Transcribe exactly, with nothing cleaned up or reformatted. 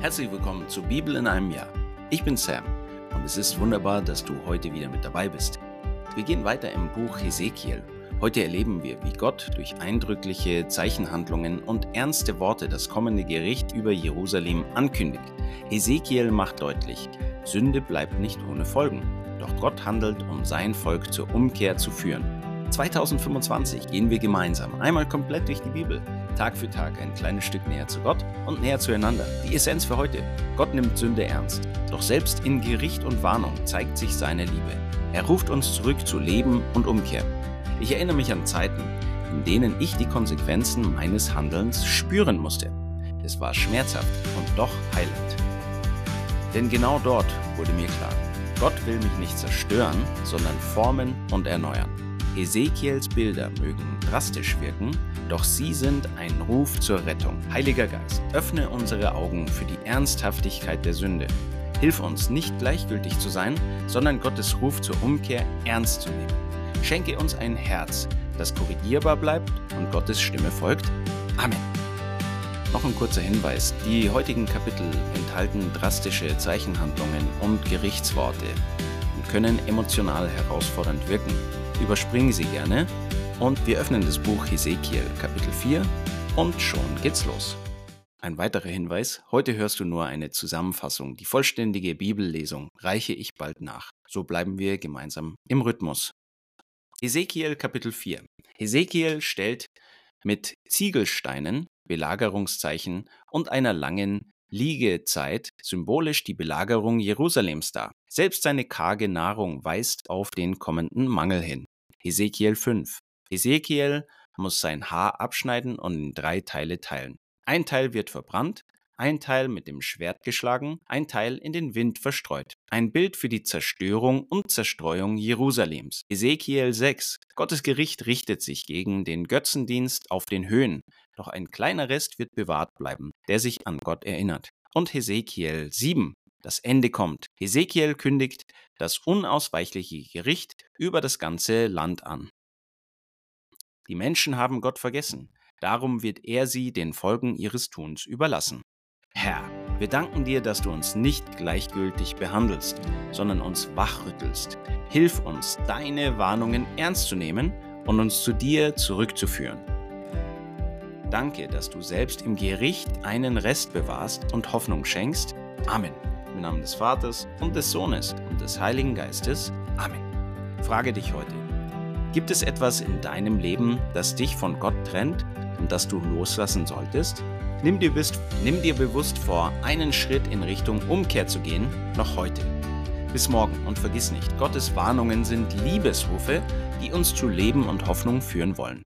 Herzlich willkommen zur Bibel in einem Jahr. Ich bin Sam und es ist wunderbar, dass du heute wieder mit dabei bist. Wir gehen weiter im Buch Hesekiel. Heute erleben wir, wie Gott durch eindrückliche Zeichenhandlungen und ernste Worte das kommende Gericht über Jerusalem ankündigt. Hesekiel macht deutlich, Sünde bleibt nicht ohne Folgen, doch Gott handelt, um sein Volk zur Umkehr zu führen. zweitausendfünfundzwanzig gehen wir gemeinsam einmal komplett durch die Bibel, Tag für Tag ein kleines Stück näher zu Gott und näher zueinander. Die Essenz für heute: Gott nimmt Sünde ernst, doch selbst in Gericht und Warnung zeigt sich seine Liebe. Er ruft uns zurück zu Leben und Umkehr. Ich erinnere mich an Zeiten, in denen ich die Konsequenzen meines Handelns spüren musste. Es war schmerzhaft und doch heilend. Denn genau dort wurde mir klar, Gott will mich nicht zerstören, sondern formen und erneuern. Hesekiels Bilder mögen drastisch wirken, doch sie sind ein Ruf zur Rettung. Heiliger Geist, öffne unsere Augen für die Ernsthaftigkeit der Sünde. Hilf uns, nicht gleichgültig zu sein, sondern Gottes Ruf zur Umkehr ernst zu nehmen. Schenke uns ein Herz, das korrigierbar bleibt und Gottes Stimme folgt. Amen. Noch ein kurzer Hinweis: Die heutigen Kapitel enthalten drastische Zeichenhandlungen und Gerichtsworte und können emotional herausfordernd wirken. Überspringen Sie gerne und wir öffnen das Buch Hesekiel Kapitel vier und schon geht's los. Ein weiterer Hinweis: Heute hörst du nur eine Zusammenfassung. Die vollständige Bibellesung reiche ich bald nach. So bleiben wir gemeinsam im Rhythmus. Hesekiel Kapitel vier. Hesekiel stellt mit Ziegelsteinen, Belagerungszeichen und einer langen Liegezeit symbolisch die Belagerung Jerusalems dar. Selbst seine karge Nahrung weist auf den kommenden Mangel hin. Hesekiel fünf. Hesekiel muss sein Haar abschneiden und in drei Teile teilen. Ein Teil wird verbrannt, ein Teil mit dem Schwert geschlagen, ein Teil in den Wind verstreut. Ein Bild für die Zerstörung und Zerstreuung Jerusalems. Hesekiel sechs. Gottes Gericht richtet sich gegen den Götzendienst auf den Höhen, doch ein kleiner Rest wird bewahrt bleiben, der sich an Gott erinnert. Und Hesekiel sieben. Das Ende kommt. Hesekiel kündigt das unausweichliche Gericht über das ganze Land an. Die Menschen haben Gott vergessen. Darum wird er sie den Folgen ihres Tuns überlassen. Herr, wir danken dir, dass du uns nicht gleichgültig behandelst, sondern uns wachrüttelst. Hilf uns, deine Warnungen ernst zu nehmen und uns zu dir zurückzuführen. Danke, dass du selbst im Gericht einen Rest bewahrst und Hoffnung schenkst. Amen. Im Namen des Vaters und des Sohnes und des Heiligen Geistes. Amen. Frage dich heute: Gibt es etwas in deinem Leben, das dich von Gott trennt und das du loslassen solltest? Nimm dir, bist, nimm dir bewusst vor, einen Schritt in Richtung Umkehr zu gehen, noch heute. Bis morgen und vergiss nicht, Gottes Warnungen sind Liebesrufe, die uns zu Leben und Hoffnung führen wollen.